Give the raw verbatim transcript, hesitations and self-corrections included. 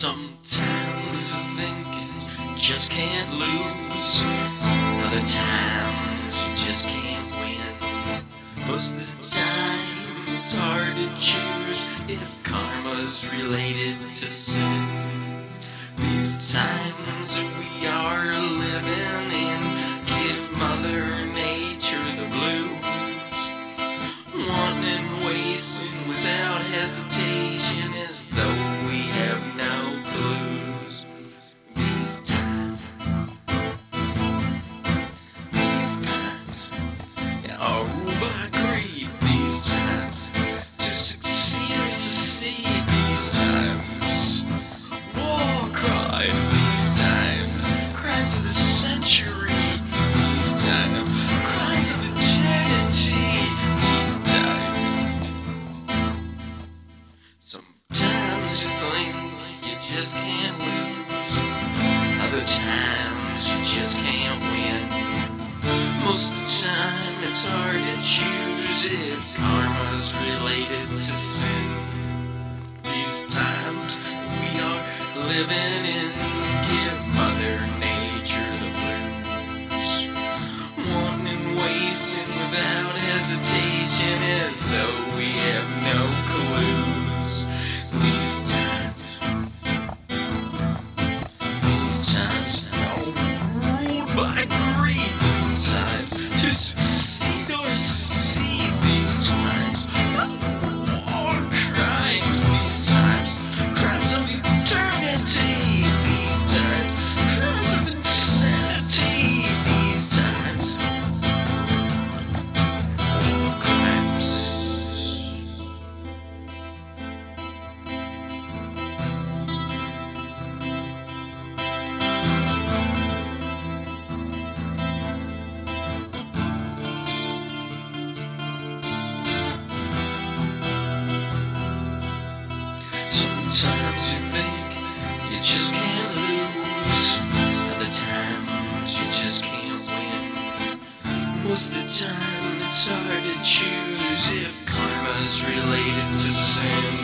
Sometimes you think you just can't lose. Other times you just can't win. Most of the time it's hard to choose if karma's related to sin. These times we are living in give Mother Nature the blues. Wanting and wasting without hesitation as though we have no clues. These times, these times, are ruled by greed. These times, to succeed or secede. These times, war cries. These times, crimes of the century. These times, crimes of eternity. These times, sometimes you think you just can't lose. Other times you just can't win. Most of the time it's hard to choose if karma's related to sin. These times we are living in give Mother Nature the blues. Wanting and wasting without hesitation as though we have no clues. These times, these times are ruled by greed. These times to succeed or secede. These times war crimes. These times crimes of eternity. These times crimes of insanity. These times war crimes. Sometimes you think you just can't lose. Other times you just can't win. Most of the time it's hard to choose if karma's related to sin.